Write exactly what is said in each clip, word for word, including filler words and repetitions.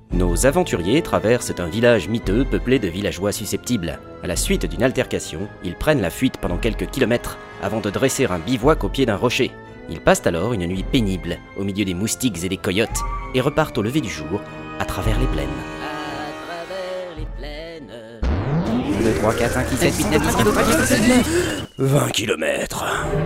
Nos aventuriers traversent un village miteux peuplé de villageois susceptibles. À la suite d'une altercation, ils prennent la fuite pendant quelques kilomètres avant de dresser un bivouac au pied d'un rocher. Ils passent alors une nuit pénible au milieu des moustiques et des coyotes et repartent au lever du jour à travers les plaines. À travers les plaines. un, deux, trois, quatre, cinq, six, sept, huit, neuf, dix, onze, treize, dix-sept, vingt kilomètres.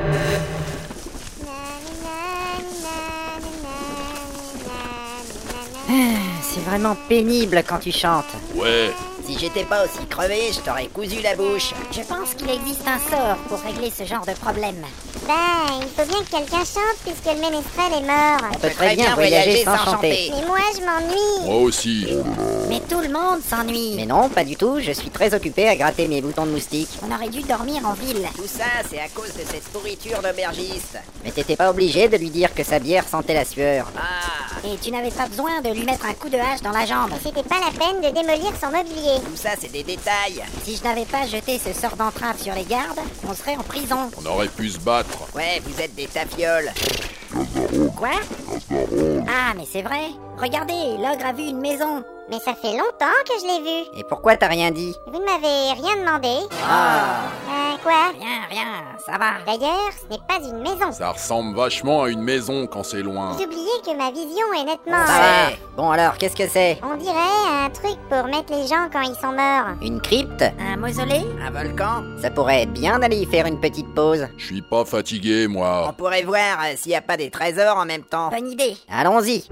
C'est vraiment pénible quand tu chantes. Ouais. Si j'étais pas aussi crevé, je t'aurais cousu la bouche. Je pense qu'il existe un sort pour régler ce genre de problème. Ben, il faut bien que quelqu'un chante puisque le ménestrel est mort. On peut très bien voyager sans chanter. Mais moi, je m'ennuie. Moi aussi. Mais tout le monde s'ennuie. Mais non, pas du tout, je suis très occupé à gratter mes boutons de moustique. On aurait dû dormir en ville. Tout ça, c'est à cause de cette pourriture d'aubergiste. Mais t'étais pas obligé de lui dire que sa bière sentait la sueur. Ah. Et tu n'avais pas besoin de lui mettre un coup de hache dans la jambe. C'était pas la peine de démolir son mobilier. Tout ça, c'est des détails. Si je n'avais pas jeté ce sort d'entrave sur les gardes, on serait en prison. On aurait pu se battre. Ouais, vous êtes des tafioles. Quoi? Ah, mais c'est vrai. Regardez, l'ogre a vu une maison. Mais ça fait longtemps que je l'ai vu. Et pourquoi t'as rien dit? Vous ne m'avez rien demandé. Ah. Euh, quoi? Rien, rien, ça va. D'ailleurs, ce n'est pas une maison. Ça ressemble vachement à une maison quand c'est loin. Vous oubliez que ma vision est nettement... Ça va. Bon alors, qu'est-ce que c'est? On dirait un truc pour mettre les gens quand ils sont morts. Une crypte? Un mausolée? Un volcan? Ça pourrait bien aller y faire une petite pause. Je suis pas fatigué, moi. On pourrait voir euh, s'il n'y a pas des trésors en même temps. Bonne idée. Allons-y.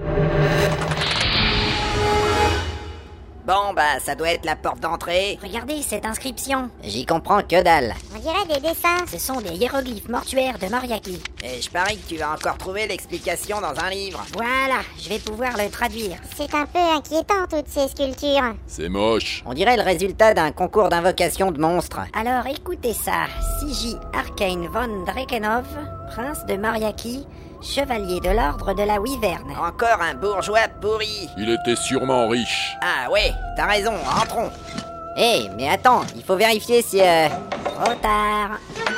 Bon, bah, ça doit être la porte d'entrée. Regardez cette inscription. J'y comprends que dalle. On dirait des dessins. Ce sont des hiéroglyphes mortuaires de Moriaki. Et je parie que tu vas encore trouver l'explication dans un livre. Voilà, je vais pouvoir le traduire. C'est un peu inquiétant, toutes ces sculptures. C'est moche. On dirait le résultat d'un concours d'invocation de monstres. Alors écoutez ça. Sigi Arcane von Drakenov, prince de Moriaki, chevalier de l'ordre de la Wyverne. Encore un bourgeois pourri. Il était sûrement riche. Ah ouais, t'as raison, rentrons. Hé, hey, mais attends, il faut vérifier si... Euh... Trop tard.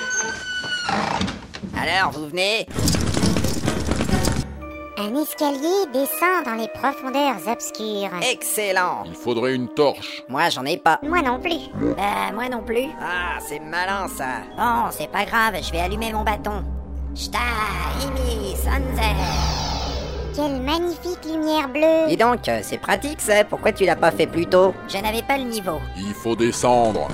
Alors, vous venez? Un escalier descend dans les profondeurs obscures. Excellent. Il faudrait une torche. Moi, j'en ai pas. Moi non plus. Bah, moi non plus. Ah, c'est malin, ça. Bon, c'est pas grave, je vais allumer mon bâton. Shta, Imi, Sanze. Quelle magnifique lumière bleue. Dis donc, c'est pratique ça, pourquoi tu l'as pas fait plus tôt? Je n'avais pas le niveau. Il faut descendre.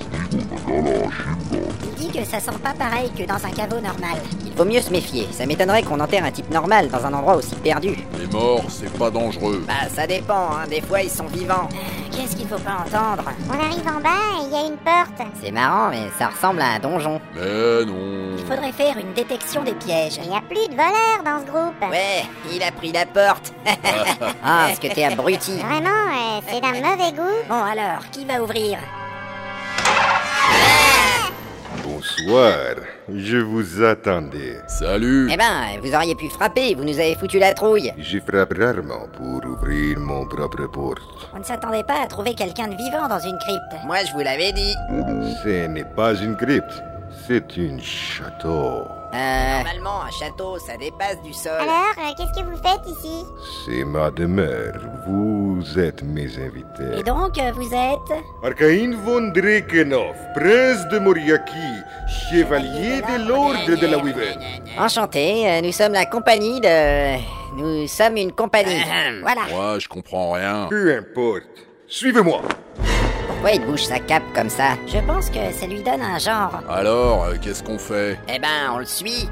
Il dit que ça sent pas pareil que dans un caveau normal. Il faut mieux se méfier, ça m'étonnerait qu'on enterre un type normal dans un endroit aussi perdu. Les morts, c'est pas dangereux. Bah ça dépend, hein, des fois ils sont vivants. Euh, Qu'est-ce qu'il faut pas entendre? On arrive en bas et il y a une porte. C'est marrant, mais ça ressemble à un donjon. Mais non. Il faudrait faire une détection des pièges. Il n'y a plus de voleurs dans ce groupe. Ouais, il a pris la porte. Ah, ce que t'es abruti. Vraiment, euh, c'est d'un mauvais goût. Bon alors, qui va ouvrir? Bonsoir, je vous attendais. Salut. Eh ben, vous auriez pu frapper, vous nous avez foutu la trouille. Je frappe rarement pour ouvrir mon propre porte. On ne s'attendait pas à trouver quelqu'un de vivant dans une crypte. Moi, je vous l'avais dit. Ce n'est pas une crypte, c'est un château. Euh... Normalement, un château, ça dépasse du sol. Alors, euh, qu'est-ce que vous faites ici? C'est ma demeure, vous êtes mes invités. Et donc, euh, vous êtes... Arcane von Drakenov, prince de Moriaki, chevalier de l'ordre de la Wyverne. Enchanté, euh, nous sommes la compagnie de... Nous sommes une compagnie. Voilà. Moi, je comprends rien. Peu importe, suivez-moi. Pourquoi il bouge sa cape comme ça? Je pense que ça lui donne un genre. Alors, euh, qu'est-ce qu'on fait? Eh ben, on le suit.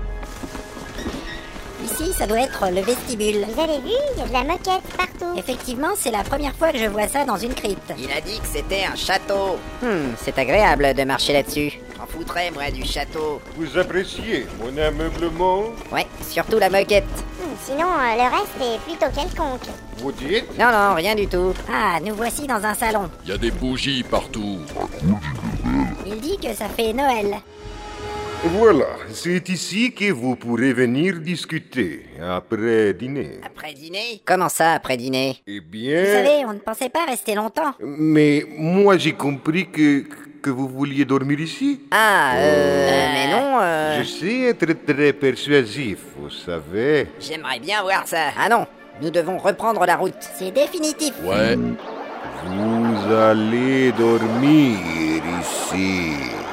Ici, ça doit être le vestibule. Vous avez vu, il y a de la moquette partout. Effectivement, c'est la première fois que je vois ça dans une crypte. Il a dit que c'était un château. Hmm, c'est agréable de marcher là-dessus. J'en foutrais, moi, du château. Vous appréciez mon ameublement? Ouais, surtout la moquette. Hmm, sinon, euh, le reste est plutôt quelconque. Vous dites? Non, non, rien du tout. Ah, nous voici dans un salon. Il y a des bougies partout. Il dit que ça fait Noël. Voilà, c'est ici que vous pourrez venir discuter, après dîner. Après dîner? Comment ça, après dîner? Eh bien... Vous savez, on ne pensait pas rester longtemps. Mais moi j'ai compris que, que vous vouliez dormir ici. Ah, euh... mais non, euh... Je sais être très persuasif, vous savez. J'aimerais bien voir ça. Ah non, Nous devons reprendre la route. C'est définitif. Ouais. Vous allez dormir ici.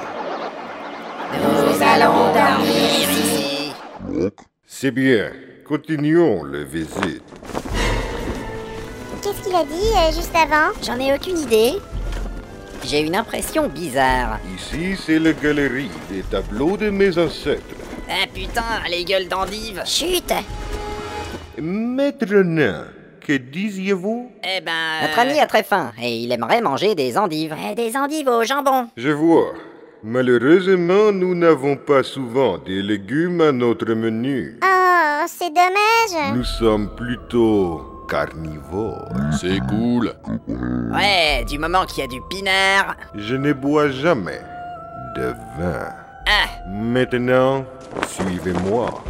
Nous allons dormir ici. C'est bien. Continuons le visite. Qu'est-ce qu'il a dit euh, juste avant? J'en ai aucune idée. J'ai une impression bizarre. Ici, c'est la galerie des tableaux de mes ancêtres. Ah putain, les gueules d'endives. Chut. Maître Nain, que disiez-vous? Eh ben... Notre ami a très faim et il aimerait manger des endives. des endives au jambon. Je vois. Malheureusement, nous n'avons pas souvent des légumes à notre menu. Oh, c'est dommage. Nous sommes plutôt carnivores. C'est cool. Ouais, du moment qu'il y a du pinard. Je ne bois jamais de vin. Ah, Maintenant, suivez-moi.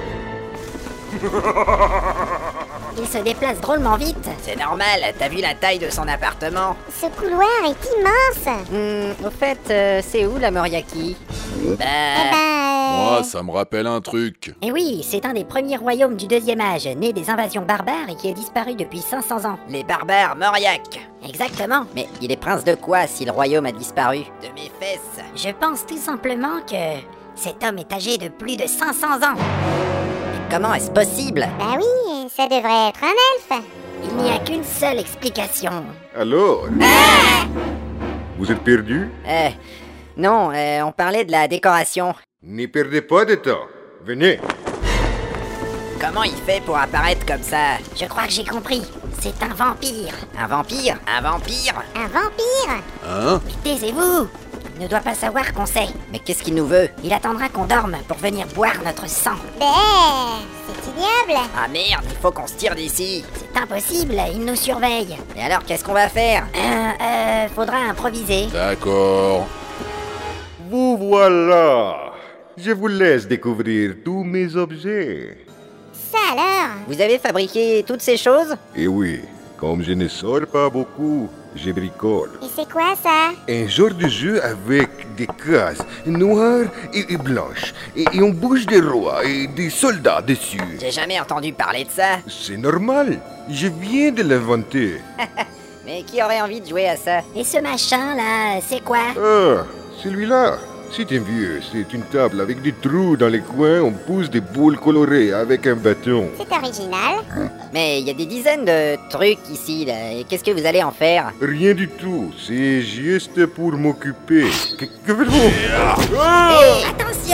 il se déplace drôlement vite. C'est normal, t'as vu la taille de son appartement? Ce couloir est immense. Hmm, au fait, euh, c'est où la Moriaki? Eh Bah... ben... euh, Moi, ça me rappelle un truc. Eh oui, c'est un des premiers royaumes du deuxième âge, né des invasions barbares et qui a disparu depuis cinq cents ans. Les barbares Mauriac. Exactement. Mais il est prince de quoi si le royaume a disparu? De mes fesses. Je pense tout simplement que cet homme est âgé de plus de cinq cents ans. Mais comment est-ce possible? Bah oui, ça devrait être un elfe. Il n'y a qu'une seule explication. Alors, vous êtes perdu? Euh... Non, euh, on parlait de la décoration. N'y perdez pas de temps. Venez. Comment il fait pour apparaître comme ça? Je crois que j'ai compris. C'est un vampire. Un vampire? Un vampire? Un vampire? Hein? Taisez-vous! Il ne doit pas savoir qu'on sait. Mais qu'est-ce qu'il nous veut? Il attendra qu'on dorme pour venir boire notre sang. Bé, c'est ignoble. Ah merde, il faut qu'on se tire d'ici. C'est impossible, il nous surveille. Et alors, qu'est-ce qu'on va faire? Euh, euh, faudra improviser. D'accord. Vous voilà. Je vous laisse découvrir tous mes objets. Ça alors? Vous avez fabriqué toutes ces choses? Et oui, comme je ne sors pas beaucoup, je bricole. Et c'est quoi ça? Un genre de jeu avec des cases noires et, et blanches. Et, et on bouge des rois et des soldats dessus. J'ai jamais entendu parler de ça. C'est normal. Je viens de l'inventer. Mais qui aurait envie de jouer à ça? Et ce machin là, c'est quoi? Ah, celui-là. C'est un vieux. C'est une table avec des trous dans les coins. On pousse des boules colorées avec un bâton. C'est original. Mais il y a des dizaines de trucs ici là. Et qu'est-ce que vous allez en faire? Rien du tout. C'est juste pour m'occuper. Que, que faites-vous? Hé, attention!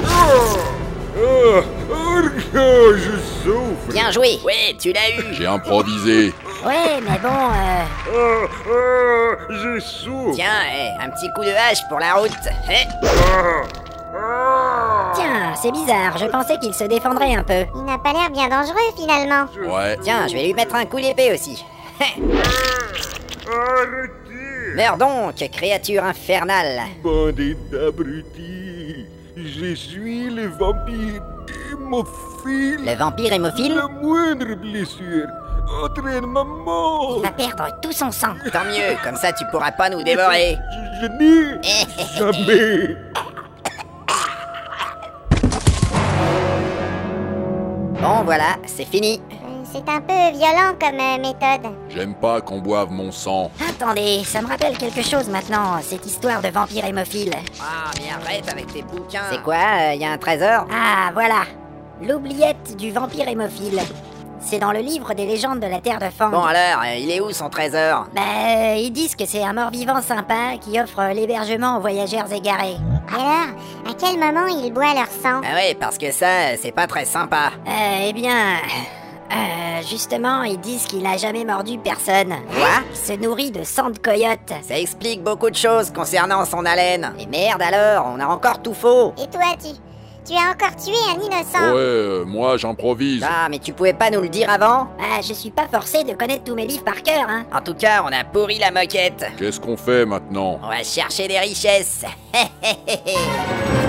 Ah, oh, je souffre. Bien joué! Ouais, tu l'as eu! J'ai improvisé. Ouais, mais bon, euh... Ah, ah, je souffre. Tiens, eh, un petit coup de hache pour la route. Eh. Ah, ah. Tiens, c'est bizarre, je pensais qu'il se défendrait un peu. Il n'a pas l'air bien dangereux finalement. Ouais. Tiens, je vais lui mettre un coup d'épée aussi. Arrêtez. Meurs donc, créature infernale. Bandit d'abrutis. Je suis le vampire hémophile. Le vampire hémophile? La moindre blessure entraîne ma mort. Il va perdre tout son sang. Tant mieux, comme ça tu pourras pas nous dévorer. Je, je n'ai jamais. Bon, voilà, c'est fini. Euh, C'est un peu violent comme euh, méthode. J'aime pas qu'on boive mon sang. Attendez, ça me rappelle quelque chose maintenant, cette histoire de vampire hémophile. Ah, mais arrête avec tes bouquins. C'est quoi, il y a un trésor? Ah, voilà. L'oubliette du vampire hémophile. C'est dans le livre des légendes de la Terre de Fang. Bon alors, il est où son trésor? Bah, euh, ils disent que c'est un mort-vivant sympa qui offre l'hébergement aux voyageurs égarés. Et alors, à quel moment il boit leur sang? Ah ouais, parce que ça, c'est pas très sympa. Euh, eh bien... Euh, justement, ils disent qu'il a jamais mordu personne. Quoi? Il se nourrit de sang de coyote. Ça explique beaucoup de choses concernant son haleine. Et merde alors, on a encore tout faux. Et toi, tu... Tu as encore tué un innocent. Ouais, euh, moi j'improvise. Ah, mais tu pouvais pas nous le dire avant? Ah, je suis pas forcé de connaître tous mes livres par cœur, hein. En tout cas, on a pourri la moquette. Qu'est-ce qu'on fait maintenant? On va chercher des richesses.